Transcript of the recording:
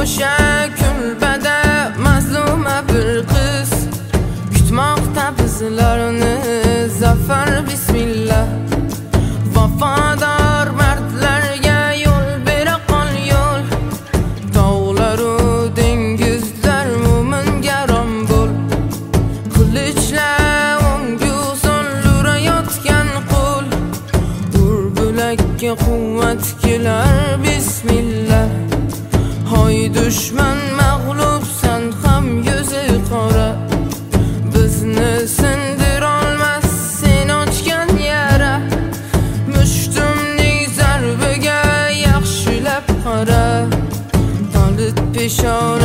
O'sha kulbada mazluma bir qiz kutmoqda bizlarni zafar bismillah. Vafodor mardlarga yo'l bera qol yo'l, tog'laru dengizlar mo'minga rom bo'l. Qilichlar o'ngu so'lurayotgan qo'l, ur bilakka quvvat kelar bismillah. Hoy dushman mag'lubsan ham yuzi qora, bizni sindirolmas sen ochgan yara. Mushtumning zarbiga yaxshilab qara, Tolit peshona